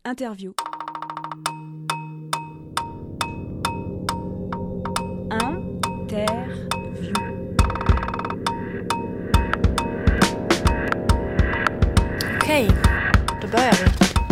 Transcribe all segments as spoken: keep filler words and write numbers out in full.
Interview. Interview. Okej, då börjar vi.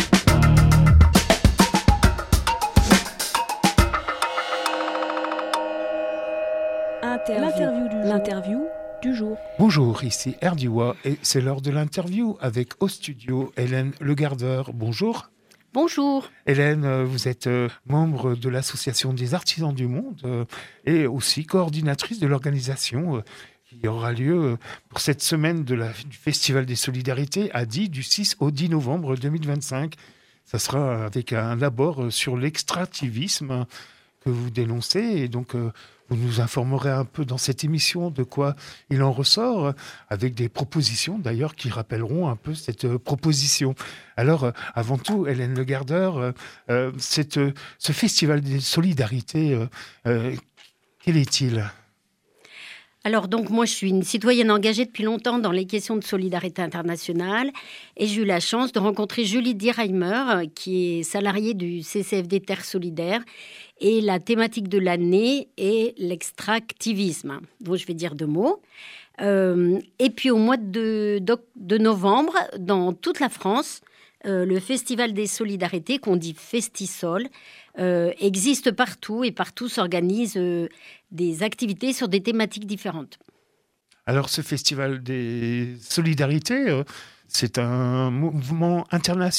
Interview. L'interview du jour. L'interview du jour. Bonjour, ici Erdiwa et c'est l'heure de l'interview avec au studio Hélène Legardeur. Bonjour. Bonjour. Hélène, vous êtes membre de l'Association des artisans du monde et aussi coordinatrice de l'organisation qui aura lieu pour cette semaine de la, du Festival des Solidarités à Die du six au dix novembre deux mille vingt-cinq. Ça sera avec un abord sur l'extractivisme que vous dénoncez et donc vous nous informerez un peu dans cette émission de quoi il en ressort, avec des propositions d'ailleurs qui rappelleront un peu cette proposition. Alors, avant tout, Hélène Legardeur, euh, cette, ce festival des solidarités, euh, euh, quel est-il ? Alors donc moi je suis une citoyenne engagée depuis longtemps dans les questions de solidarité internationale et j'ai eu la chance de rencontrer Julie Dierheimer qui est salariée du C C F D Terre Solidaire et la thématique de l'année est l'extractivisme, dont je vais dire deux mots. Euh, et puis au mois de, de, de novembre, dans toute la France, euh, le Festival des Solidarités, qu'on dit Festisol, euh, existe partout et partout s'organisent euh, des activités sur des thématiques différentes. Alors ce Festival des Solidarités, euh, c'est un mouvement international ?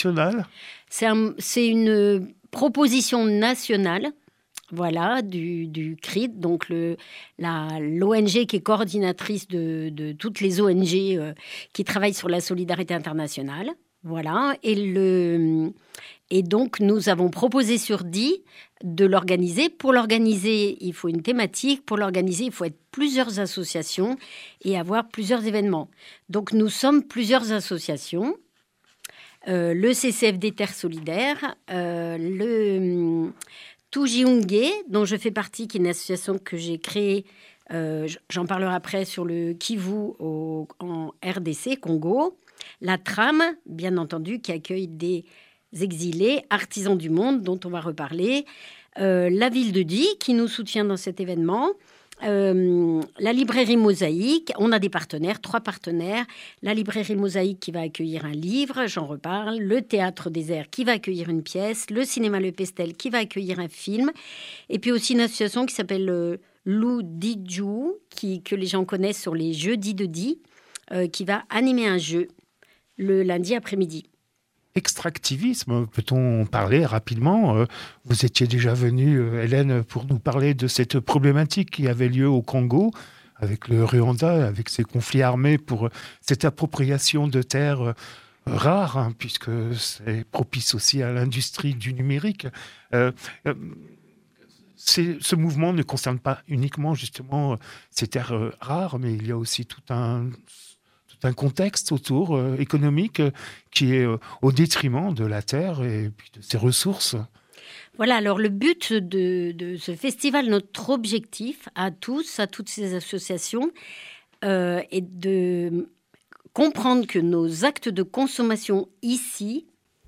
C'est, un, c'est une proposition nationale. Voilà, du, du C R I D, donc le, la, l'O N G qui est coordinatrice de, de toutes les O N G euh, qui travaillent sur la solidarité internationale. Voilà, et, le, et donc nous avons proposé sur Die de l'organiser. Pour l'organiser, il faut une thématique. Pour l'organiser, il faut être plusieurs associations et avoir plusieurs événements. Donc nous sommes plusieurs associations. Euh, le C C F D Terre Solidaire, euh, le... Tujiunge, dont je fais partie, qui est une association que j'ai créée, euh, j'en parlerai après, sur le Kivu au, en R D C, Congo. La Tram, bien entendu, qui accueille des exilés, artisans du monde, dont on va reparler. Euh, la ville de Die, qui nous soutient dans cet événement. Euh, la librairie Mosaïque, on a des partenaires, trois partenaires. La librairie Mosaïque qui va accueillir un livre, j'en reparle. Le Théâtre des Airs qui va accueillir une pièce. Le cinéma Le Pestel qui va accueillir un film. Et puis aussi une association qui s'appelle euh, Lou Diju, qui, que les gens connaissent sur les jeudis de Die, euh, qui va animer un jeu le lundi après-midi. Extractivisme, peut-on parler rapidement ? Vous étiez déjà venue, Hélène, pour nous parler de cette problématique qui avait lieu au Congo, avec le Rwanda, avec ses conflits armés pour cette appropriation de terres rares, hein, puisque c'est propice aussi à l'industrie du numérique. Euh, euh, c'est, ce mouvement ne concerne pas uniquement justement ces terres rares, mais il y a aussi tout un... un contexte autour euh, économique euh, qui est euh, au détriment de la terre et puis de ses ressources. Voilà, alors le but de, de ce festival, notre objectif à tous, à toutes ces associations, euh, est de comprendre que nos actes de consommation ici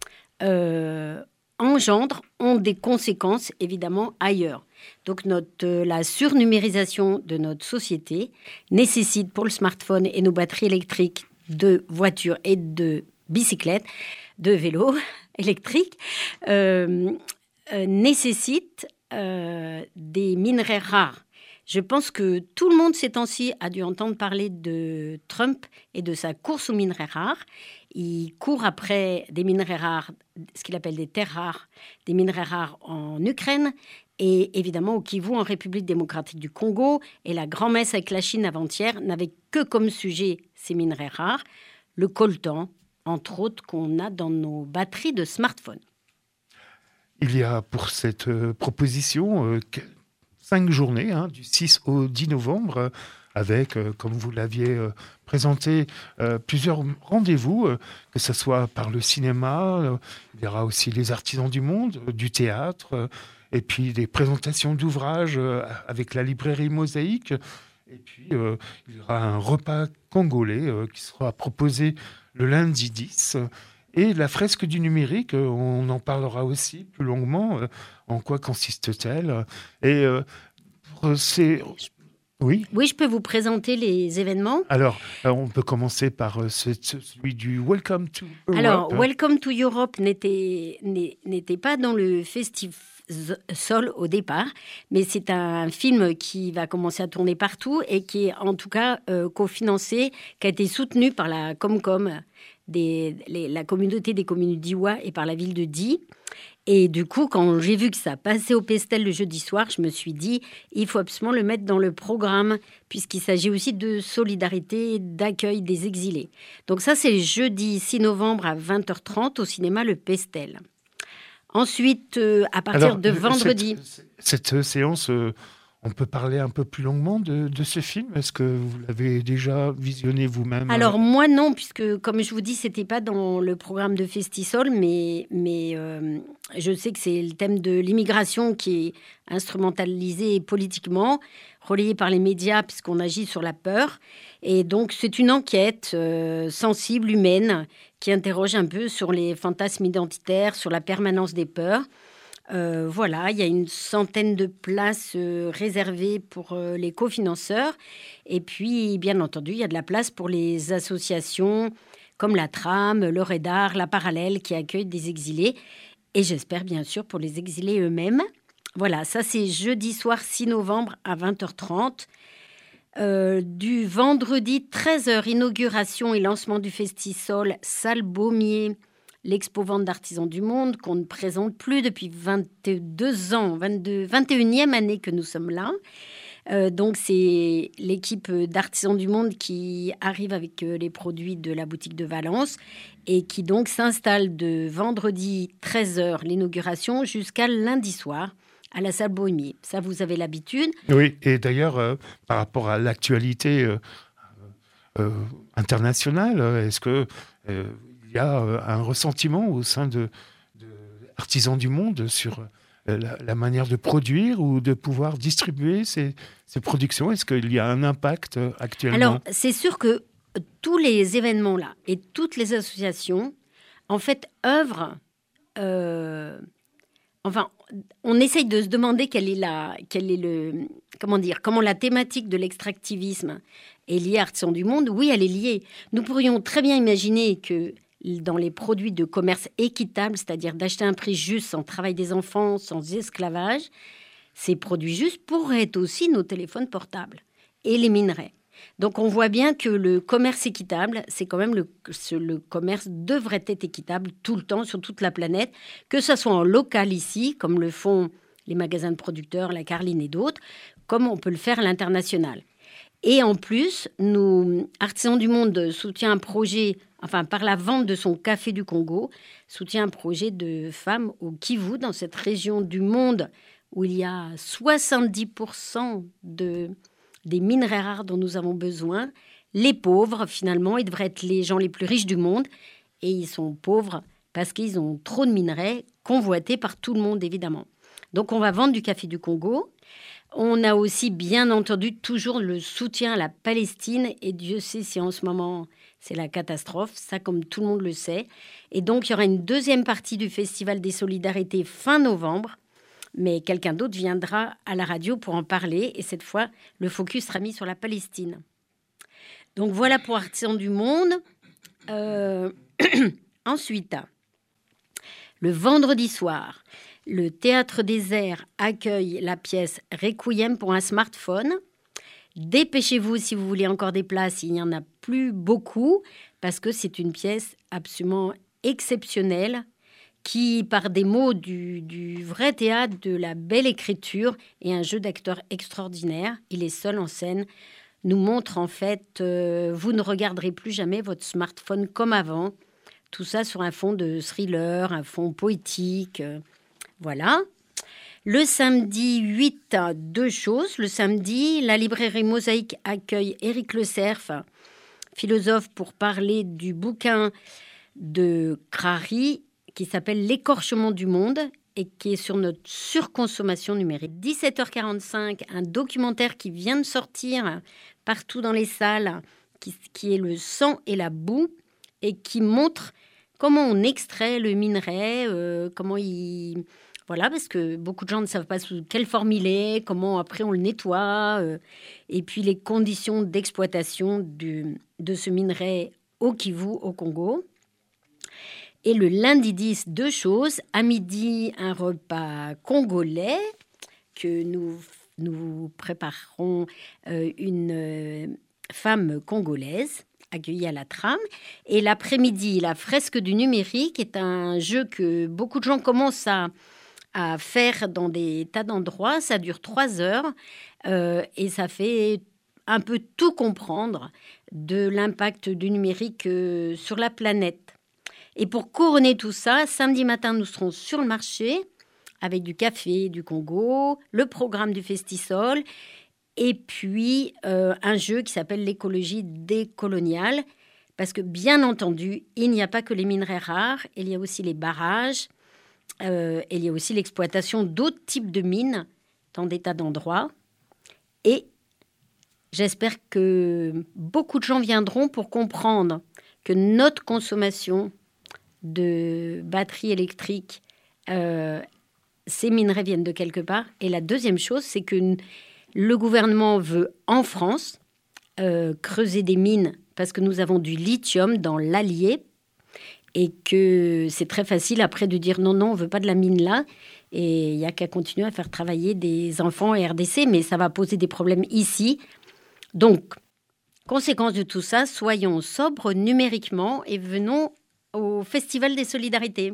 euh, engendrent, ont des conséquences évidemment ailleurs. Donc notre, la surnumérisation de notre société nécessite pour le smartphone et nos batteries électriques de voitures et de bicyclettes, de vélos électriques, euh, euh, nécessite euh, des minerais rares. Je pense que tout le monde ces temps-ci a dû entendre parler de Trump et de sa course aux minerais rares. Il court après des minerais rares, ce qu'il appelle des terres rares, des minerais rares en Ukraine et évidemment au Kivu, en République démocratique du Congo. Et la grand-messe avec la Chine avant-hier n'avait que comme sujet ces minerais rares, le coltan, entre autres, qu'on a dans nos batteries de smartphone. Il y a pour cette euh, proposition euh, cinq journées, hein, du six au dix novembre, euh, avec, euh, comme vous l'aviez euh, présenté, euh, plusieurs rendez-vous, euh, que ce soit par le cinéma, euh, il y aura aussi les artisans du monde, euh, du théâtre, euh, et puis des présentations d'ouvrages euh, avec la librairie Mosaïque. Et puis, euh, il y aura un repas congolais euh, qui sera proposé le lundi dix. Et la fresque du numérique, euh, on en parlera aussi plus longuement. Euh, en quoi consiste-t-elle? Et euh, c'est... Oui. Oui, je peux vous présenter les événements. Alors, euh, on peut commencer par euh, ce- ce- celui du Welcome to Europe. Alors, hein. Welcome to Europe n'était, n'est- n'était pas dans le Festisol au départ, mais c'est un film qui va commencer à tourner partout et qui est en tout cas euh, cofinancé, qui a été soutenu par la Comcom, des, les- la communauté des communes d'Iwa et par la ville de Die. Et du coup, quand j'ai vu que ça passait au Pestel le jeudi soir, je me suis dit, il faut absolument le mettre dans le programme, puisqu'il s'agit aussi de solidarité, d'accueil des exilés. Donc ça, c'est jeudi six novembre à vingt heures trente au cinéma Le Pestel. Ensuite, euh, à partir Alors, de euh, vendredi... Cette, cette, euh, séance, euh, on peut parler un peu plus longuement de, de ce film. Est-ce que vous l'avez déjà visionné vous-même? Alors moi non, puisque comme je vous dis, c'était pas dans le programme de Festisol, mais, mais euh, je sais que c'est le thème de l'immigration qui est instrumentalisé politiquement, relayé par les médias puisqu'on agit sur la peur. Et donc c'est une enquête euh, sensible, humaine, qui interroge un peu sur les fantasmes identitaires, sur la permanence des peurs. Euh, voilà, il y a une centaine de places euh, réservées pour euh, les cofinanceurs. Et puis, bien entendu, il y a de la place pour les associations comme la Tram, le Redar, la Parallèle qui accueillent des exilés. Et j'espère bien sûr pour les exilés eux-mêmes. Voilà, ça c'est jeudi soir six novembre à vingt heures trente. Euh, du vendredi treize heures, inauguration et lancement du Festisol, salle Baumier, l'expo-vente d'artisans du monde, qu'on ne présente plus depuis vingt-deux ans, vingt-deux, vingt et unième année que nous sommes là. Euh, donc, c'est l'équipe d'artisans du monde qui arrive avec euh, les produits de la boutique de Valence et qui donc s'installe de vendredi treize heures, l'inauguration, jusqu'à lundi soir à la salle Bohémier. Ça, vous avez l'habitude. Oui, et d'ailleurs, euh, par rapport à l'actualité euh, euh, internationale, est-ce que... Euh, il y a un ressentiment au sein de, de artisans du monde sur la, la manière de produire ou de pouvoir distribuer ces, ces productions. Est-ce qu'il y a un impact actuellement? Alors, c'est sûr que tous les événements-là et toutes les associations, en fait, œuvrent... Euh, enfin, on essaye de se demander quelle est la, quelle est le, comment dire, comment la thématique de l'extractivisme est liée à Artisans du monde. Oui, elle est liée. Nous pourrions très bien imaginer que dans les produits de commerce équitable, c'est-à-dire d'acheter un prix juste, sans travail des enfants, sans esclavage, ces produits justes pourraient être aussi nos téléphones portables et les minerais. Donc on voit bien que le commerce équitable, c'est quand même le, le commerce devrait être équitable tout le temps sur toute la planète, que ce soit en local ici, comme le font les magasins de producteurs, la Carline et d'autres, comme on peut le faire à l'international. Et en plus, nous, Artisans du Monde soutient un projet, enfin par la vente de son café du Congo, soutient un projet de femmes au Kivu, dans cette région du monde où il y a soixante-dix pour cent de, des minerais rares dont nous avons besoin. Les pauvres, finalement, ils devraient être les gens les plus riches du monde. Et ils sont pauvres parce qu'ils ont trop de minerais, convoités par tout le monde, évidemment. Donc on va vendre du café du Congo. On a aussi, bien entendu, toujours le soutien à la Palestine. Et Dieu sait si en ce moment, c'est la catastrophe. Ça, comme tout le monde le sait. Et donc, il y aura une deuxième partie du Festival des Solidarités fin novembre. Mais quelqu'un d'autre viendra à la radio pour en parler. Et cette fois, le focus sera mis sur la Palestine. Donc, voilà pour Artisans du Monde. Euh... Ensuite, le vendredi soir... Le Théâtre des Airs accueille la pièce Requiem pour un smartphone. Dépêchez-vous si vous voulez encore des places, il n'y en a plus beaucoup, parce que c'est une pièce absolument exceptionnelle qui, par des mots du, du vrai théâtre, de la belle écriture et un jeu d'acteurs extraordinaire, il est seul en scène, nous montre en fait, euh, vous ne regarderez plus jamais votre smartphone comme avant. Tout ça sur un fond de thriller, un fond poétique... Euh, Voilà. Le samedi huit, deux choses. Le samedi, la librairie Mosaïque accueille Éric Le Cerf, philosophe, pour parler du bouquin de Crary qui s'appelle L'écorchement du monde et qui est sur notre surconsommation numérique. dix-sept heures quarante-cinq, un documentaire qui vient de sortir partout dans les salles, qui, qui est Le sang et la boue et qui montre comment on extrait le minerai, euh, comment il... Voilà, parce que beaucoup de gens ne savent pas sous quelle forme il est, comment après on le nettoie, euh, et puis les conditions d'exploitation du, de ce minerai au Kivu, au Congo. Et le lundi dix, deux choses. À midi, un repas congolais que nous, nous préparerons euh, une euh, femme congolaise accueillie à la trame. Et l'après-midi, la fresque du numérique est un jeu que beaucoup de gens commencent à, à faire dans des tas d'endroits. Ça dure trois heures euh, et ça fait un peu tout comprendre de l'impact du numérique euh, sur la planète. Et pour couronner tout ça, samedi matin, nous serons sur le marché avec du café du Congo, le programme du Festisol et puis euh, un jeu qui s'appelle l'écologie décoloniale. Parce que, bien entendu, il n'y a pas que les minerais rares, il y a aussi les barrages, euh, il y a aussi l'exploitation d'autres types de mines dans des tas d'endroits. Et j'espère que beaucoup de gens viendront pour comprendre que notre consommation de batteries électriques, euh, ces minerais viennent de quelque part. Et la deuxième chose, c'est que le gouvernement veut, en France, euh, creuser des mines parce que nous avons du lithium dans l'Allier et que c'est très facile après de dire non, non, on ne veut pas de la mine là. Et il n'y a qu'à continuer à faire travailler des enfants R D C, mais ça va poser des problèmes ici. Donc, conséquence de tout ça, soyons sobres numériquement et venons au Festival des Solidarités.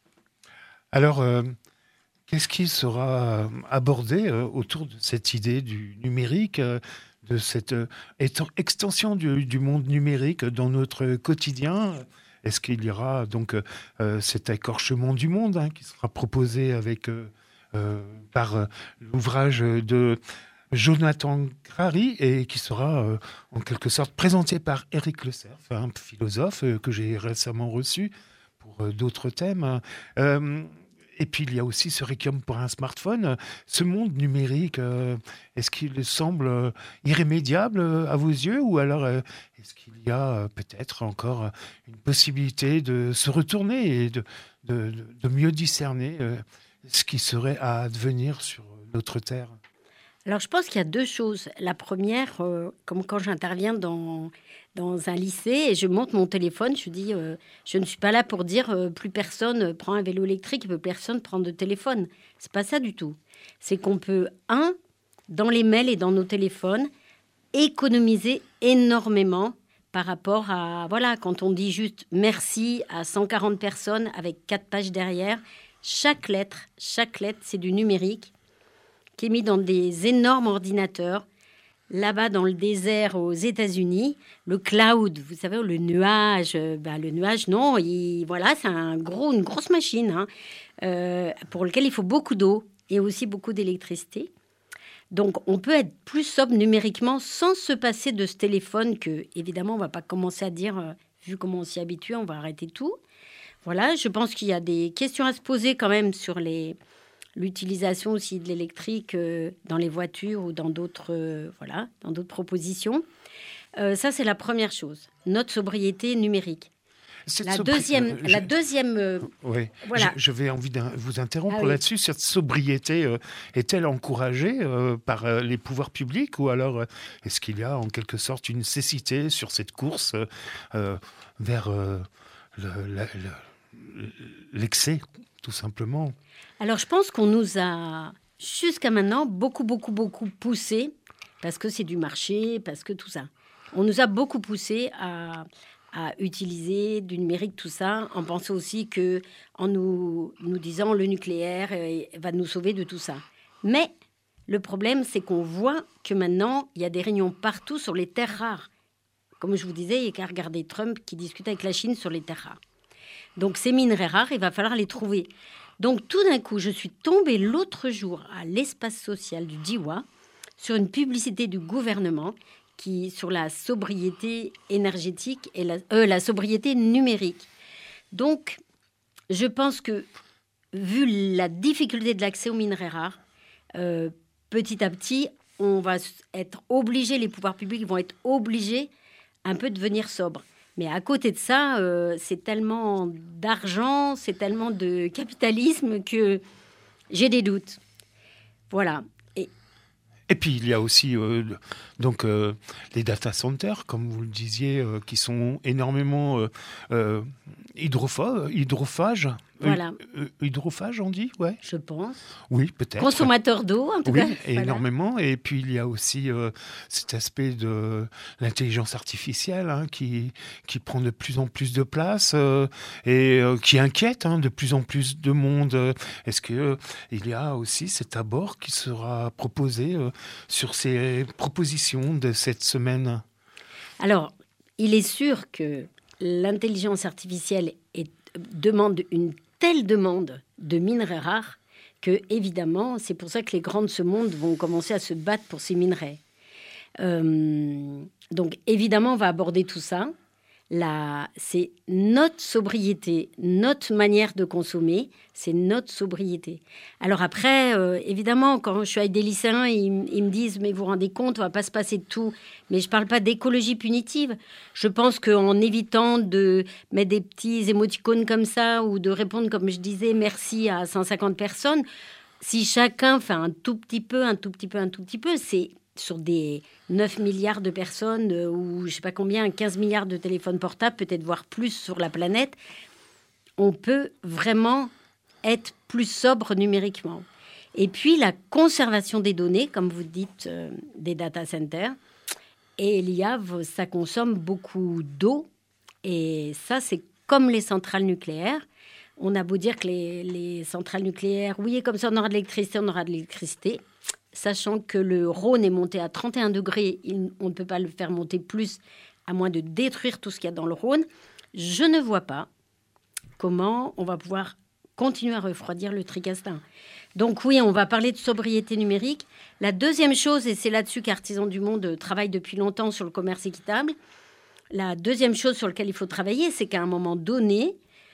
Alors, euh, qu'est-ce qui sera abordé euh, autour de cette idée du numérique, euh, de cette euh, extension du, du monde numérique dans notre quotidien ? Est-ce qu'il y aura donc euh, cet écorchement du monde hein, qui sera proposé avec, euh, euh, par euh, l'ouvrage de Jonathan Crary et qui sera euh, en quelque sorte présenté par Éric Le Cerf, un philosophe euh, que j'ai récemment reçu pour euh, d'autres thèmes. Euh, et puis il y a aussi ce Requiem pour un smartphone. Ce monde numérique, euh, est-ce qu'il semble euh, irrémédiable euh, à vos yeux ou alors euh, est-ce qu'il y a euh, peut-être encore une possibilité de se retourner et de, de, de mieux discerner euh, ce qui serait à advenir sur notre terre ? Alors, je pense qu'il y a deux choses. La première, euh, comme quand j'interviens dans, dans un lycée et je monte mon téléphone, je dis, euh, je ne suis pas là pour dire euh, plus personne prend un vélo électrique, plus personne prend de téléphone. C'est pas ça du tout. C'est qu'on peut, un, dans les mails et dans nos téléphones, économiser énormément par rapport à, voilà, quand on dit juste merci à cent quarante personnes avec quatre pages derrière, chaque lettre, chaque lettre, c'est du numérique qui est mis dans des énormes ordinateurs, là-bas dans le désert aux États-Unis, le cloud, vous savez, le nuage, euh, ben, le nuage, non, il, voilà, c'est un gros, une grosse machine hein, euh, pour laquelle il faut beaucoup d'eau et aussi beaucoup d'électricité. Donc, on peut être plus sobre numériquement sans se passer de ce téléphone que, évidemment, on ne va pas commencer à dire, euh, vu comment on s'y habitue, on va arrêter tout. Voilà, je pense qu'il y a des questions à se poser quand même sur les... l'utilisation aussi de l'électrique euh, dans les voitures ou dans d'autres, euh, voilà, dans d'autres propositions. Euh, ça, c'est la première chose. Notre sobriété numérique. Cette la, sobri... deuxième, euh, je... la deuxième... Euh, oui, voilà. je, je vais envie de vous interrompre ah, oui. là-dessus. Cette sobriété euh, est-elle encouragée euh, par euh, les pouvoirs publics ou alors euh, est-ce qu'il y a en quelque sorte une nécessité sur cette course euh, vers euh, le, la, le, l'excès, tout simplement ? Alors, je pense qu'on nous a, jusqu'à maintenant, beaucoup, beaucoup, beaucoup poussé, parce que c'est du marché, parce que tout ça. On nous a beaucoup poussé à, à utiliser du numérique, tout ça, en pensant aussi que, en nous, nous disant le nucléaire euh, va nous sauver de tout ça. Mais le problème, c'est qu'on voit que maintenant, il y a des réunions partout sur les terres rares. Comme je vous disais, il n'y a qu'à regarder Trump qui discute avec la Chine sur les terres rares. Donc, ces minerais rares, il va falloir les trouver. Donc, tout d'un coup, je suis tombée l'autre jour à l'espace social du Diwa sur une publicité du gouvernement qui, sur la sobriété énergétique et la, euh, la sobriété numérique. Donc, je pense que, vu la difficulté de l'accès aux minerais rares, euh, petit à petit, on va être obligé, les pouvoirs publics vont être obligés un peu de devenir sobres. Mais à côté de ça, euh, c'est tellement d'argent, c'est tellement de capitalisme que j'ai des doutes. Voilà. Et, Et puis, il y a aussi euh, donc, euh, les data centers, comme vous le disiez, euh, qui sont énormément euh, euh, hydropho- hydrophages. Voilà. Euh, hydrophage, on dit, ouais. Je pense. Oui, peut-être. Consommateur d'eau, en tout oui, cas. Oui, voilà. énormément. Et puis, il y a aussi euh, cet aspect de l'intelligence artificielle hein, qui, qui prend de plus en plus de place euh, et euh, qui inquiète hein, de plus en plus de monde. Est-ce qu'il euh, y a aussi cet abord qui sera proposé euh, sur ces propositions de cette semaine? Alors, il est sûr que l'intelligence artificielle est, demande une telle demande de minerais rares que, évidemment, c'est pour ça que les grands de ce monde vont commencer à se battre pour ces minerais. Euh, donc, évidemment, on va aborder tout ça. Là, c'est notre sobriété, notre manière de consommer, c'est notre sobriété. Alors après, euh, évidemment, quand je suis avec des lycéens, ils, ils me disent « mais vous vous rendez compte, on ne va pas se passer de tout ». Mais je ne parle pas d'écologie punitive. Je pense qu'en évitant de mettre des petits émoticônes comme ça ou de répondre, comme je disais, merci à cent cinquante personnes, si chacun fait un tout petit peu, un tout petit peu, un tout petit peu, c'est sur des neuf milliards de personnes euh, ou je ne sais pas combien, quinze milliards de téléphones portables, peut-être voire plus sur la planète, on peut vraiment être plus sobre numériquement. Et puis la conservation des données, comme vous dites, euh, des data centers, et l'I A, ça consomme beaucoup d'eau. Et ça, c'est comme les centrales nucléaires. On a beau dire que les, les centrales nucléaires, oui, comme ça on aura de l'électricité, on aura de l'électricité. Sachant que le Rhône est monté à trente et un degrés, il, on ne peut pas le faire monter plus, à moins de détruire tout ce qu'il y a dans le Rhône. Je ne vois pas comment on va pouvoir continuer à refroidir le Tricastin. Donc oui, on va parler de sobriété numérique. La deuxième chose, et c'est là-dessus qu'Artisans du Monde travaille depuis longtemps sur le commerce équitable, la deuxième chose sur laquelle il faut travailler, c'est qu'à un moment donné,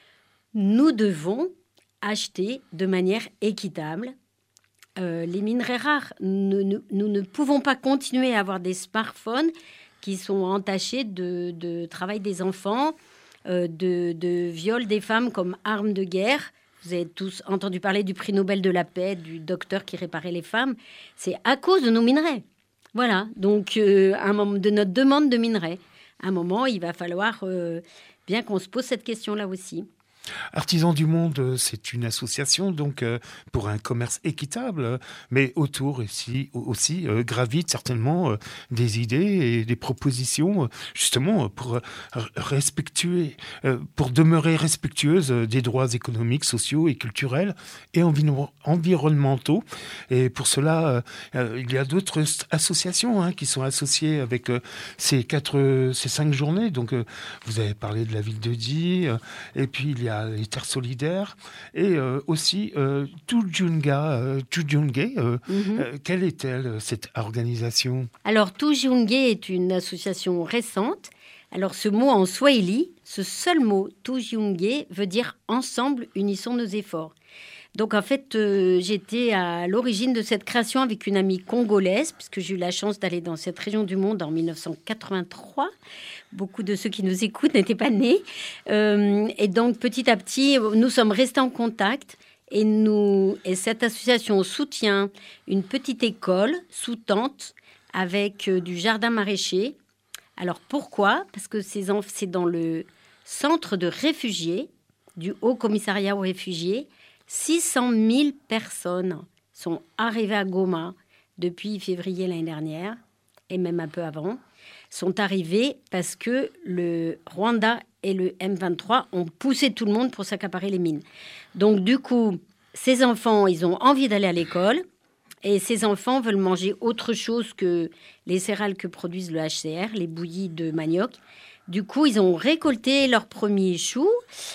nous devons acheter de manière équitable Euh, les minerais rares. Nous, nous, nous ne pouvons pas continuer à avoir des smartphones qui sont entachés de, de travail des enfants, euh, de, de viol des femmes comme arme de guerre. Vous avez tous entendu parler du prix Nobel de la paix, du docteur qui réparait les femmes. C'est à cause de nos minerais. Voilà, donc euh, un moment de notre demande de minerais. À un moment, il va falloir euh, bien qu'on se pose cette question-là aussi. Artisans du Monde, c'est une association donc euh, pour un commerce équitable, mais autour ici aussi euh, gravitent certainement euh, des idées et des propositions, euh, justement pour euh, respectuer, euh, pour demeurer respectueuse des droits économiques, sociaux et culturels et envi- environnementaux. Et pour cela, euh, il y a d'autres associations hein, qui sont associées avec euh, ces quatre, ces cinq journées. Donc, euh, vous avez parlé de la ville de Die, euh, et puis il y a les Terres Solidaires et euh, aussi euh, Tujunga, euh, Tujunge. Euh, mm-hmm. euh, quelle est-elle, cette organisation? Alors, Tujunge est une association récente. Alors, ce mot en swahili, ce seul mot, Tujunge, veut dire « ensemble, unissons nos efforts ». Donc, en fait, euh, j'étais à l'origine de cette création avec une amie congolaise, puisque j'ai eu la chance d'aller dans cette région du monde en dix-neuf cent quatre-vingt-trois. Beaucoup de ceux qui nous écoutent n'étaient pas nés. Euh, et donc, petit à petit, nous sommes restés en contact. Et, nous, et cette association soutient une petite école sous tente avec euh, du jardin maraîcher. Alors, pourquoi? Parce que c'est, en, c'est dans le centre de réfugiés du Haut Commissariat aux réfugiés. six cent mille personnes sont arrivées à Goma depuis février l'année dernière, et même un peu avant, sont arrivées parce que le Rwanda et le M vingt-trois ont poussé tout le monde pour s'accaparer les mines. Donc du coup, ces enfants, ils ont envie d'aller à l'école, et ces enfants veulent manger autre chose que les céréales que produisent le H C R, les bouillies de manioc. Du coup, ils ont récolté leurs premiers choux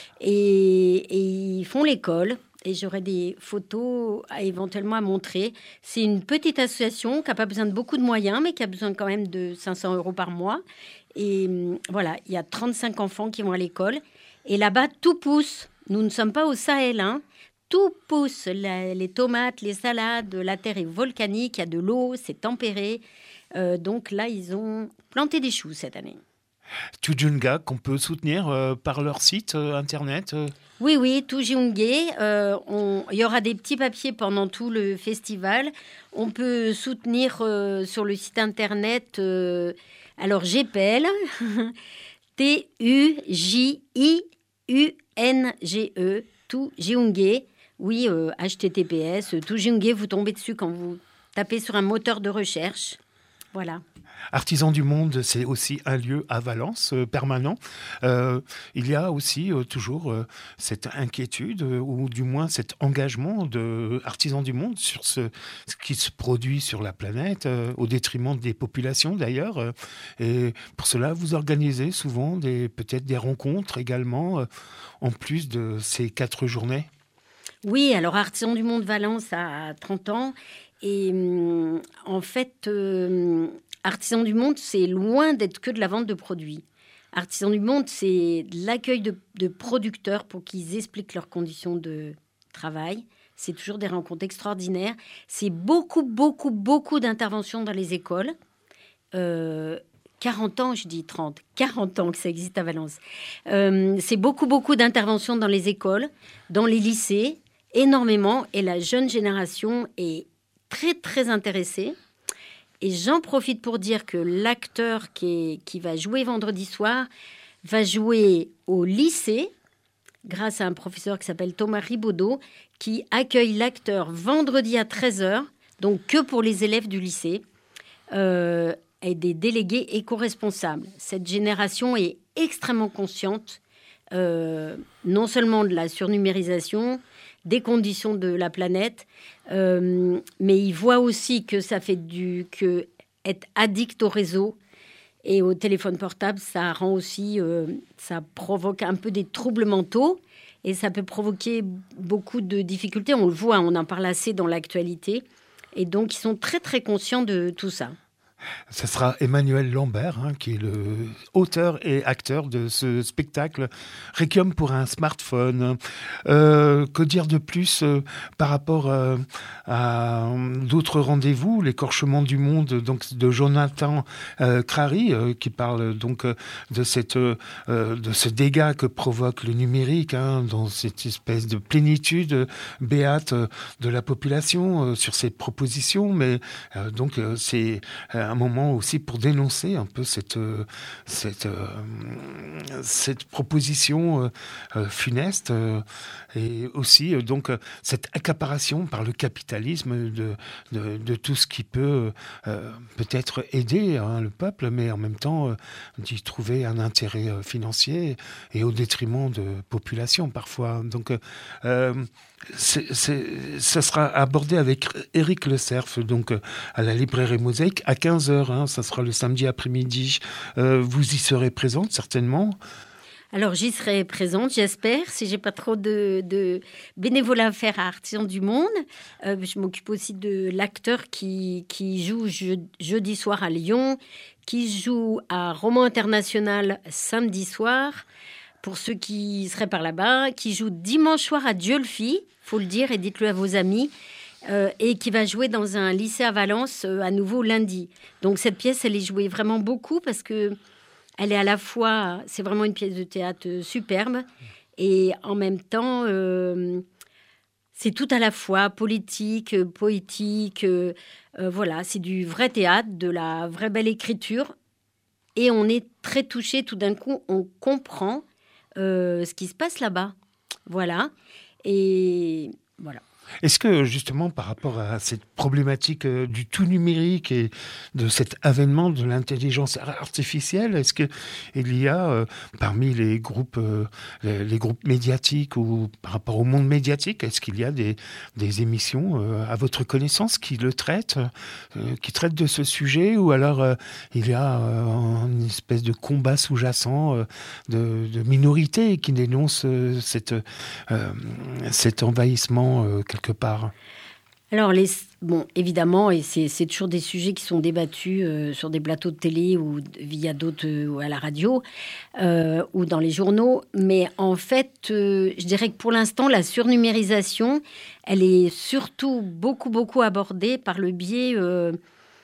et, et ils font l'école. Et j'aurai des photos à, éventuellement à montrer. C'est une petite association qui n'a pas besoin de beaucoup de moyens, mais qui a besoin quand même de cinq cents euros par mois. Et voilà, il y a trente-cinq enfants qui vont à l'école. Et là-bas, tout pousse. Nous ne sommes pas au Sahel, hein. Tout pousse. La, les tomates, les salades, la terre est volcanique, il y a de l'eau, c'est tempéré. Euh, donc là, ils ont planté des choux cette année. Tujunga, qu'on peut soutenir euh, par leur site euh, internet euh. Oui, oui, Tujunga. Euh, on- il y aura des petits papiers pendant tout le festival. On peut soutenir euh, sur le site internet. Euh, alors, G P L, T U J I U N G E, Tujunga. Oui, euh, H T T P S, Tujunga, vous tombez dessus quand vous tapez sur un moteur de recherche. Voilà. Artisans du Monde, c'est aussi un lieu à Valence euh, permanent. Euh, il y a aussi euh, toujours euh, cette inquiétude, euh, ou du moins cet engagement de Artisans du Monde sur ce, ce qui se produit sur la planète, euh, au détriment des populations d'ailleurs. Euh, et pour cela, vous organisez souvent des, peut-être des rencontres également, euh, en plus de ces quatre journées. Oui, alors Artisans du Monde Valence a trente ans. Et hum, en fait... Euh, Artisans du Monde, c'est loin d'être que de la vente de produits. Artisans du Monde, c'est de l'accueil de, de producteurs pour qu'ils expliquent leurs conditions de travail. C'est toujours des rencontres extraordinaires. C'est beaucoup, beaucoup, beaucoup d'interventions dans les écoles. Euh, quarante ans, je dis trente, quarante ans que ça existe à Valence. Euh, c'est beaucoup, beaucoup d'interventions dans les écoles, dans les lycées, énormément. Et la jeune génération est très, très intéressée. Et j'en profite pour dire que l'acteur qui, est, qui va jouer vendredi soir va jouer au lycée grâce à un professeur qui s'appelle Thomas Ribaudot qui accueille l'acteur vendredi à treize heures, donc que pour les élèves du lycée, euh, et des délégués éco-responsables. Cette génération est extrêmement consciente, euh, non seulement de la surnumérisation, des conditions de la planète, euh, mais il voit aussi que ça fait du que être addict au réseau et au téléphone portable, ça rend aussi, euh, ça provoque un peu des troubles mentaux et ça peut provoquer beaucoup de difficultés. On le voit, on en parle assez dans l'actualité, et donc ils sont très très conscients de tout ça. Ce sera Emmanuel Lambert, hein, qui est le auteur et acteur de ce spectacle Requiem pour un smartphone. Euh, que dire de plus euh, par rapport euh, à d'autres rendez-vous, l'écorchement du monde, donc de Jonathan euh, Crary, euh, qui parle donc euh, de cette euh, de ce dégât que provoque le numérique, hein, dans cette espèce de plénitude euh, béate euh, de la population, euh, sur ses propositions, mais euh, donc euh, c'est euh, un moment aussi pour dénoncer un peu cette, euh, cette, euh, cette proposition euh, euh, funeste euh, et aussi euh, donc euh, cette accaparation par le capitalisme de, de, de tout ce qui peut euh, peut-être aider, hein, le peuple, mais en même temps euh, d'y trouver un intérêt euh, financier et au détriment de populations parfois. Donc euh, c'est, c'est, ça sera abordé avec Éric Le Cerf, donc à la librairie Mosaïque à quinze heures, hein, ça sera le samedi après-midi. Euh, vous y serez présente certainement? Alors j'y serai présente, j'espère, si j'ai pas trop de, de bénévolat à faire à Artisans du Monde. Euh, je m'occupe aussi de l'acteur qui, qui joue je, jeudi soir à Lyon, qui joue à Roman International samedi soir, pour ceux qui seraient par là-bas, qui joue dimanche soir à Dieulfi, faut le dire et dites-le à vos amis, euh, et qui va jouer dans un lycée à Valence euh, à nouveau lundi. Donc cette pièce, elle est jouée vraiment beaucoup parce que elle est à la fois, c'est vraiment une pièce de théâtre superbe, et en même temps, euh, c'est tout à la fois politique, poétique, euh, euh, voilà, c'est du vrai théâtre, de la vraie belle écriture, et on est très touché, tout d'un coup, on comprend euh, ce qui se passe là-bas, voilà, et voilà. Est-ce que justement par rapport à cette problématique euh, du tout numérique et de cet avènement de l'intelligence artificielle, est-ce qu'il y a euh, parmi les groupes, euh, les, les groupes médiatiques ou par rapport au monde médiatique, est-ce qu'il y a des, des émissions euh, à votre connaissance qui le traitent, euh, qui traitent de ce sujet, ou alors euh, il y a euh, une espèce de combat sous-jacent euh, de, de minorités qui dénoncent euh, cette, euh, cet envahissement euh, quelque part? Alors, les, bon, évidemment, et c'est, c'est toujours des sujets qui sont débattus euh, sur des plateaux de télé ou via d'autres, euh, ou à la radio, euh, ou dans les journaux. Mais en fait, euh, je dirais que pour l'instant, la surnumérisation, elle est surtout beaucoup, beaucoup abordée par le biais... Euh,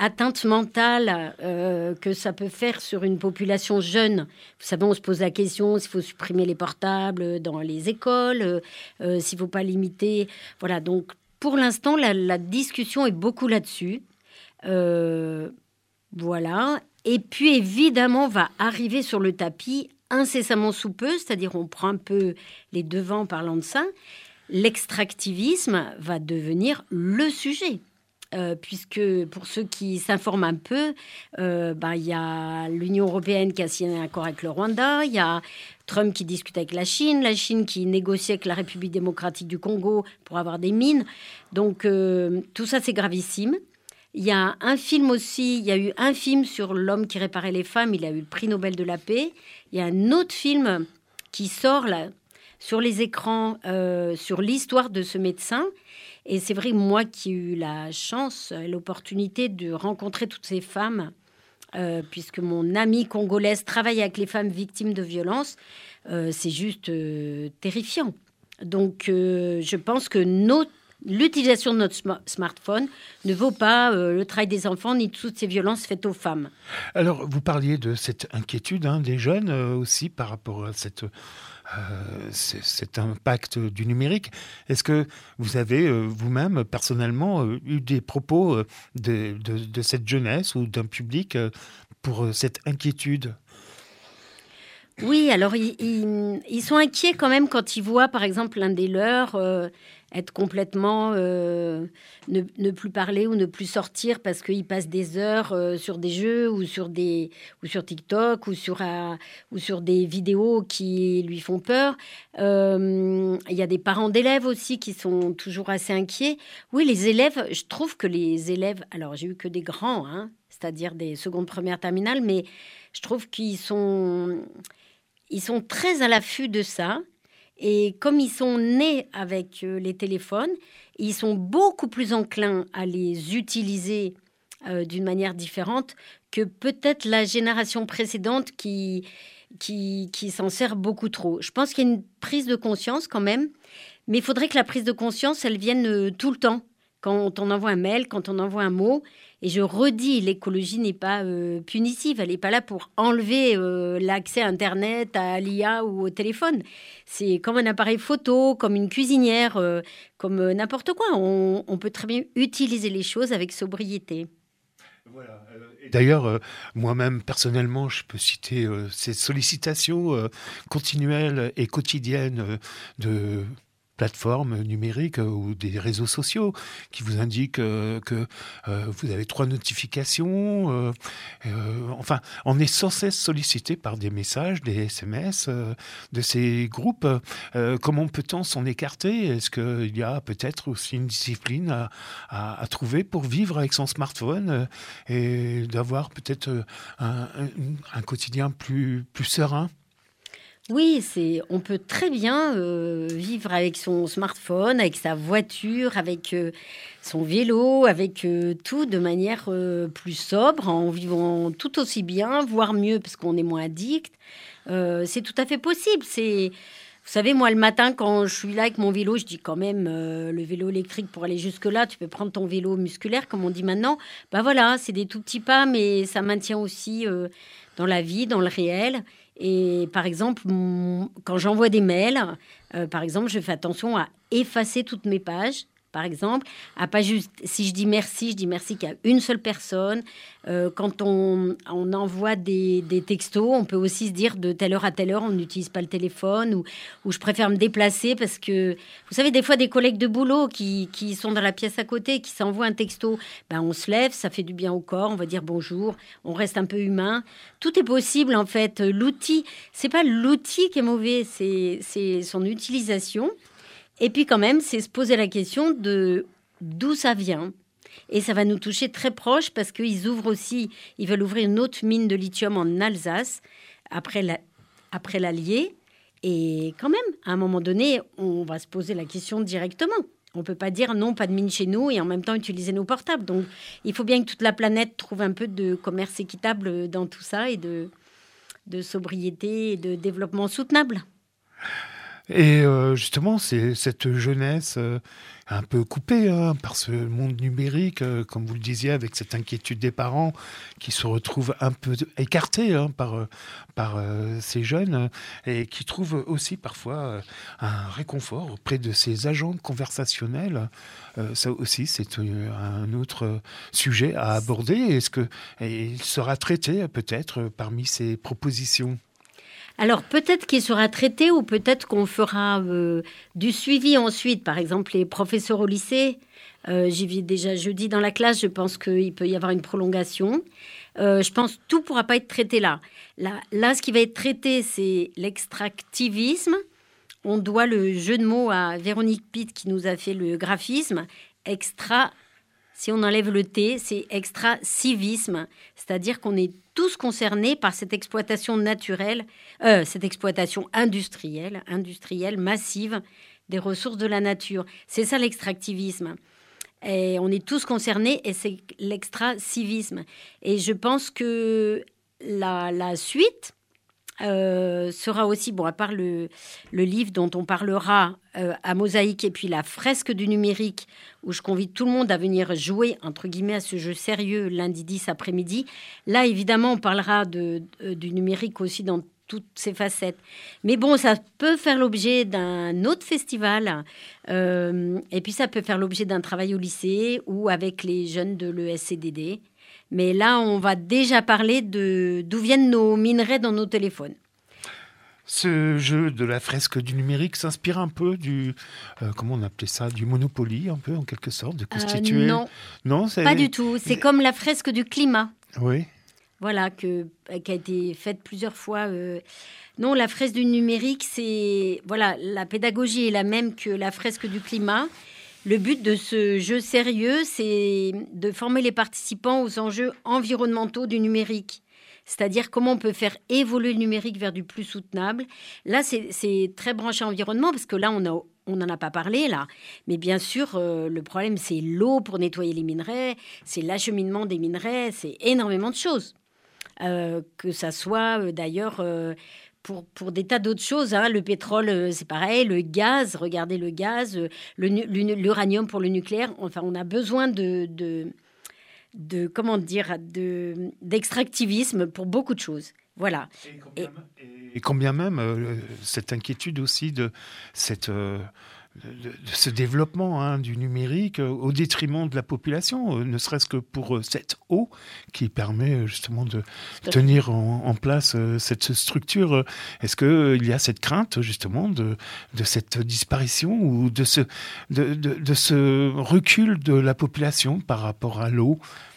atteinte mentale euh, que ça peut faire sur une population jeune. Vous savez, on se pose la question s'il faut supprimer les portables dans les écoles, euh, euh, s'il ne faut pas limiter. Voilà, donc pour l'instant, la, la discussion est beaucoup là-dessus. Euh, voilà. Et puis, évidemment, va arriver sur le tapis incessamment sous peu, c'est-à-dire on prend un peu les devants en parlant de ça. L'extractivisme va devenir le sujet. Euh, puisque pour ceux qui s'informent un peu, euh, ben, y a l'Union européenne qui a signé un accord avec le Rwanda, il y a Trump qui discute avec la Chine, la Chine qui négocie avec la République démocratique du Congo pour avoir des mines. Donc euh, tout ça, c'est gravissime. Il y a un film aussi, il y a eu un film sur l'homme qui réparait les femmes, il a eu le prix Nobel de la paix. Il y a un autre film qui sort là, sur les écrans, euh, sur l'histoire de ce médecin. Et c'est vrai, moi qui ai eu la chance, l'opportunité de rencontrer toutes ces femmes, euh, puisque mon amie congolaise travaille avec les femmes victimes de violences, euh, c'est juste euh, terrifiant. Donc, euh, je pense que notre, l'utilisation de notre sm- smartphone ne vaut pas euh, le travail des enfants ni toutes ces violences faites aux femmes. Alors, vous parliez de cette inquiétude hein, des jeunes euh, aussi par rapport à cette... Euh, cet impact du numérique. Est-ce que vous avez euh, vous-même, personnellement, euh, eu des propos euh, de, de, de cette jeunesse ou d'un public euh, pour euh, cette inquiétude ? Oui, alors ils, ils, ils sont inquiets quand même quand ils voient, par exemple, l'un des leurs euh, être complètement... Euh, ne, ne plus parler ou ne plus sortir parce qu'il passe des heures euh, sur des jeux ou sur, des, ou sur TikTok ou sur, euh, ou sur des vidéos qui lui font peur. Euh, il y a des parents d'élèves aussi qui sont toujours assez inquiets. Oui, les élèves, je trouve que les élèves... Alors, j'ai eu que des grands, hein, c'est-à-dire des secondes, premières, terminales, mais je trouve qu'ils sont... Ils sont très à l'affût de ça. Et comme ils sont nés avec euh, les téléphones, ils sont beaucoup plus enclins à les utiliser euh, d'une manière différente que peut-être la génération précédente qui, qui, qui s'en sert beaucoup trop. Je pense qu'il y a une prise de conscience quand même, mais il faudrait que la prise de conscience, elle vienne euh, tout le temps. Quand on envoie un mail, quand on envoie un mot. Et je redis, l'écologie n'est pas euh, punitive. Elle n'est pas là pour enlever euh, l'accès à Internet, à l'I A ou au téléphone. C'est comme un appareil photo, comme une cuisinière, euh, comme euh, n'importe quoi. On, on peut très bien utiliser les choses avec sobriété. Voilà. Et d'ailleurs, euh, moi-même, personnellement, je peux citer euh, ces sollicitations euh, continuelles et quotidiennes euh, de... plateformes numériques ou des réseaux sociaux qui vous indiquent euh, que euh, vous avez trois notifications. Euh, euh, enfin, on est sans cesse sollicité par des messages, des S M S euh, de ces groupes. Euh, comment peut-on s'en écarter ? Est-ce qu'il y a peut-être aussi une discipline à, à, à trouver pour vivre avec son smartphone euh, et d'avoir peut-être un, un, un quotidien plus, plus serein ? Oui, c'est, on peut très bien euh, vivre avec son smartphone, avec sa voiture, avec euh, son vélo, avec euh, tout de manière euh, plus sobre, en vivant tout aussi bien, voire mieux, parce qu'on est moins addict. Euh, c'est tout à fait possible. C'est, vous savez, moi, le matin, quand je suis là avec mon vélo, je dis quand même, euh, le vélo électrique, pour aller jusque-là, tu peux prendre ton vélo musculaire, comme on dit maintenant. Ben voilà, c'est des tout petits pas, mais ça maintient aussi euh, dans la vie, dans le réel. Et par exemple, quand j'envoie des mails, euh, par exemple, je fais attention à effacer toutes mes pages. Par exemple, à pas juste, si je dis merci, je dis merci qu'à une seule personne. Euh, quand on, on envoie des, des textos, on peut aussi se dire de telle heure à telle heure, on n'utilise pas le téléphone ou, ou je préfère me déplacer parce que, vous savez, des fois, des collègues de boulot qui, qui sont dans la pièce à côté, qui s'envoient un texto, ben, on se lève, ça fait du bien au corps, on va dire bonjour, on reste un peu humain. Tout est possible, en fait. L'outil, c'est pas l'outil qui est mauvais, c'est, c'est son utilisation. Et puis quand même, c'est se poser la question de d'où ça vient. Et ça va nous toucher très proche parce qu'ils ouvrent aussi, ils veulent ouvrir une autre mine de lithium en Alsace, après, la, après l'Allier. Et quand même, à un moment donné, on va se poser la question directement. On ne peut pas dire non, pas de mine chez nous et en même temps utiliser nos portables. Donc, il faut bien que toute la planète trouve un peu de commerce équitable dans tout ça et de, de sobriété et de développement soutenable. Et euh, justement, c'est cette jeunesse euh, un peu coupée hein, par ce monde numérique, euh, comme vous le disiez, avec cette inquiétude des parents qui se retrouvent un peu écartés hein, par, euh, par euh, ces jeunes euh, et qui trouvent aussi parfois euh, un réconfort auprès de ces agents conversationnels. Euh, ça aussi, c'est euh, un autre sujet à aborder. Est-ce que et il sera traité peut-être parmi ces propositions ? Alors peut-être qu'il sera traité ou peut-être qu'on fera euh, du suivi ensuite. Par exemple, les professeurs au lycée, euh, j'y vais déjà jeudi dans la classe, je pense qu'il peut y avoir une prolongation. Euh, je pense que tout ne pourra pas être traité là. là. Là, ce qui va être traité, c'est l'extractivisme. On doit le jeu de mots à Véronique Pitt qui nous a fait le graphisme. Extra, si on enlève le T, c'est extra-civisme. C'est-à-dire qu'on est tous concernés par cette exploitation naturelle, euh, cette exploitation industrielle, industrielle, massive des ressources de la nature. C'est ça l'extractivisme. Et on est tous concernés et c'est l'extra-civisme. Et je pense que la, la suite euh, sera aussi, bon, à part le, le livre dont on parlera euh, à Mosaïque et puis la fresque du numérique, où je convie tout le monde à venir jouer, entre guillemets, à ce jeu sérieux lundi dix après-midi. Là, évidemment, on parlera de, de, du numérique aussi dans toutes ses facettes. Mais bon, ça peut faire l'objet d'un autre festival. Euh, et puis, ça peut faire l'objet d'un travail au lycée ou avec les jeunes de l'E S C D D. Mais là, on va déjà parler de d'où viennent nos minerais dans nos téléphones. Ce jeu de la fresque du numérique s'inspire un peu du, euh, comment on appelait ça, du Monopoly, un peu en quelque sorte, de constituer... Euh, non, non c'est... pas du tout. C'est comme la fresque du climat. Oui. Voilà, que, qui a été faite plusieurs fois. Euh... Non, la fresque du numérique, c'est... Voilà, la pédagogie est la même que la fresque du climat. Le but de ce jeu sérieux, c'est de former les participants aux enjeux environnementaux du numérique. C'est-à-dire comment on peut faire évoluer le numérique vers du plus soutenable. Là, c'est, c'est très branché environnement, parce que là, on a, on n'en a pas parlé, là. Mais bien sûr, euh, le problème, c'est l'eau pour nettoyer les minerais, c'est l'acheminement des minerais, c'est énormément de choses. Euh, que ça soit, euh, d'ailleurs... Euh, Pour, pour des tas d'autres choses, hein. Le pétrole, euh, c'est pareil, le gaz, regardez le gaz, euh, le, le, l'uranium pour le nucléaire. Enfin, on a besoin de, de, de comment dire, de, d'extractivisme pour beaucoup de choses. Voilà. Et combien, et... Et combien même euh, cette inquiétude aussi de cette... Euh... De, de ce développement hein, du numérique euh, au détriment de la population, euh, ne serait-ce que pour euh, cette eau qui permet euh, justement de tenir en, en place euh, cette structure. Est-ce qu'il euh, y a cette crainte justement de, de cette disparition ou de ce, de, de, de ce recul de la population par rapport à l'eau ?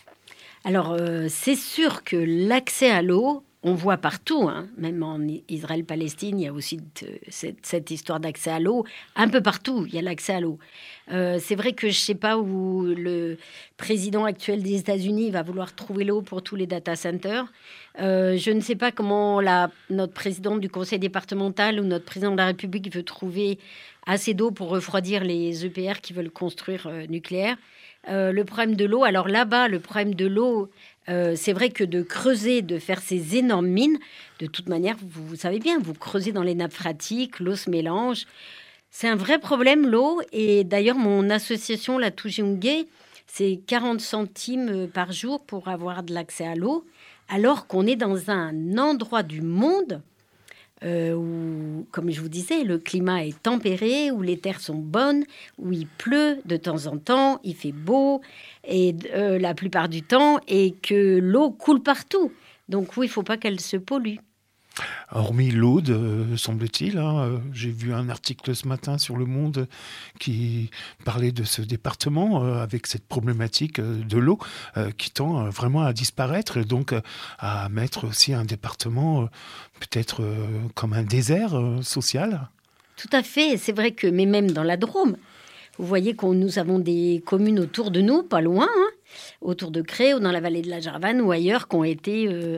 Alors, euh, c'est sûr que l'accès à l'eau, on voit partout, hein, même en Israël-Palestine, il y a aussi de, cette, cette histoire d'accès à l'eau. Un peu partout, il y a l'accès à l'eau. Euh, c'est vrai que je ne sais pas où le président actuel des États-Unis va vouloir trouver l'eau pour tous les data centers. Euh, je ne sais pas comment la, notre présidente du conseil départemental ou notre président de la République veut trouver assez d'eau pour refroidir les E P R qui veulent construire euh, nucléaire. Euh, le problème de l'eau, alors là-bas, le problème de l'eau... Euh, c'est vrai que de creuser, de faire ces énormes mines, de toute manière, vous, vous savez bien, vous creusez dans les nappes phréatiques, l'eau se mélange. C'est un vrai problème, l'eau. Et d'ailleurs, mon association, la Tujunge, c'est quarante centimes par jour pour avoir de l'accès à l'eau, alors qu'on est dans un endroit du monde euh, où, comme je vous disais, le climat est tempéré, où les terres sont bonnes, où il pleut de temps en temps, il fait beau, et euh, la plupart du temps, et que l'eau coule partout. Donc oui, il ne faut pas qu'elle se pollue. Hormis l'Aude, euh, semble-t-il, hein, euh, j'ai vu un article ce matin sur Le Monde qui parlait de ce département euh, avec cette problématique euh, de l'eau euh, qui tend euh, vraiment à disparaître et donc euh, à mettre aussi un département euh, peut-être euh, comme un désert euh, social. Tout à fait, c'est vrai que, mais même dans la Drôme, vous voyez que nous avons des communes autour de nous, pas loin, hein, autour de Cré ou dans la vallée de la Jarvanne ou ailleurs, qui ont été... Euh,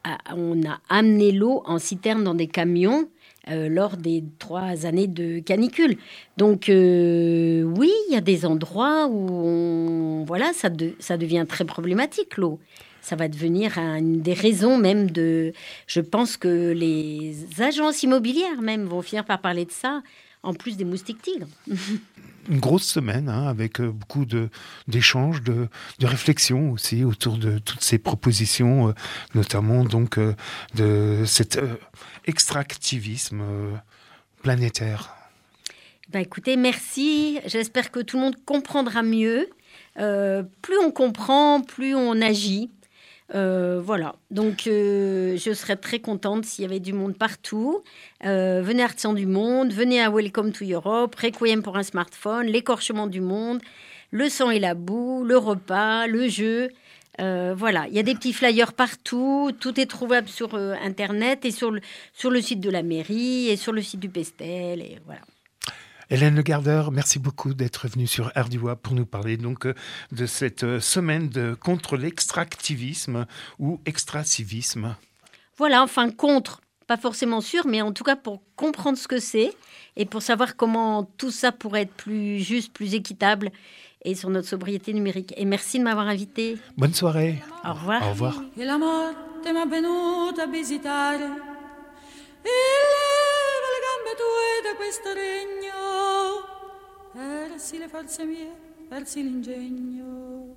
on a amené l'eau en citerne dans des camions euh, lors des trois années de canicule. Donc, euh, oui, il y a des endroits où on, voilà, ça, de, ça devient très problématique, l'eau. ça va devenir une des raisons même de... Je pense que les agences immobilières même vont finir par parler de ça, en plus des moustiques tigres. Une grosse semaine hein, avec euh, beaucoup de, d'échanges, de, de réflexions aussi autour de toutes ces propositions, euh, notamment donc euh, de cet euh, extractivisme euh, planétaire. Ben écoutez, merci. J'espère que tout le monde comprendra mieux. Euh, plus on comprend, plus on agit. Euh, voilà, donc euh, je serais très contente s'il y avait du monde partout. Euh, venez à Artisans du Monde, venez à Welcome to Europe, Requiem pour un smartphone, l'écorchement du monde, le sang et la boue, le repas, le jeu. Euh, voilà, il y a des petits flyers partout, tout est trouvable sur euh, Internet et sur le, sur le site de la mairie et sur le site du Pestel, et voilà. Hélène Le Gardeur, merci beaucoup d'être venue sur R D W A pour nous parler donc de cette semaine de, contre l'extractivisme ou extracivisme. Voilà, enfin contre, pas forcément sûr, mais en tout cas pour comprendre ce que c'est et pour savoir comment tout ça pourrait être plus juste, plus équitable et sur notre sobriété numérique. Et merci de m'avoir invitée. Bonne soirée. Au revoir. Au revoir. E la morte m'ha venuta a visitare e leva le gambe tue da questo regno, persi le forze mie, persi l'ingegno.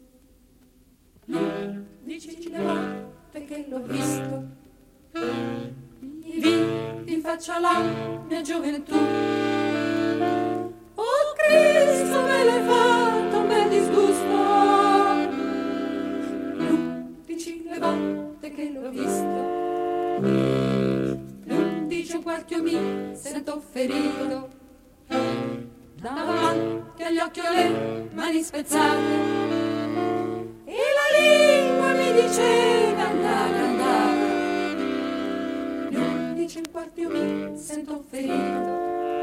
Dici le volte che l'ho visto, mi vidi in faccia la mia gioventù. Oh Cristo, me l'hai fatto un bel disgusto. L'undici le volte che l'ho visto, l'undici un quarto io mi sento ferito, davanti agli occhi ho le mani spezzate e la lingua mi diceva andare, andare. L'undici un quarto io mi sento ferito,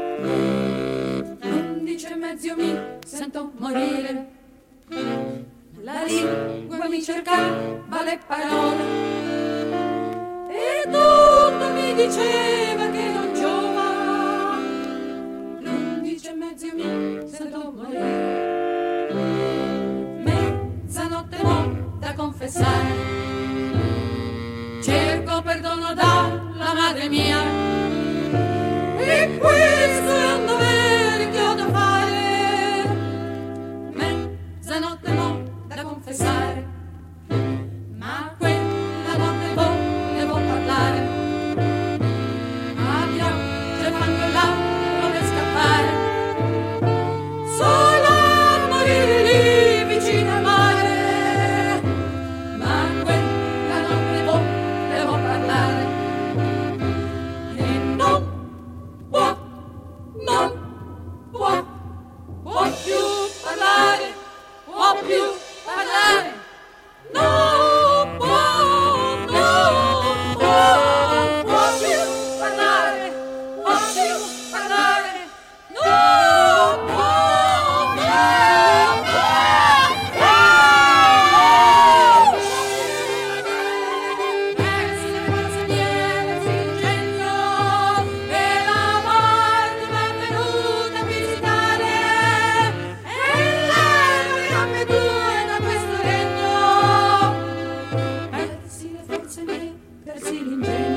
l'undici e mezzo io mi sento morire. La lingua mi cercava le parole e tutto mi diceva che non giova. L'undici e mezzo io mi sento morire. Mezzanotte mo da confessare, cerco perdono dalla madre mia e questo è un dovere che ho da fare. Mezzanotte mo da confessare, ma quella notte volevo parlare, ma pioggia fanno là come scappare, sola a morire lì vicino al mare, ma quella notte volevo parlare e non può, non può, può più parlare, può più parlare, non può, non può, può più parlare, può più parlare, non può, non può. Persi le forze mie, persi l'ingegno e la morte m'è venuta a visitare e leva le gambe tue da questo regno. Persi le forze mie, persi l'ingegno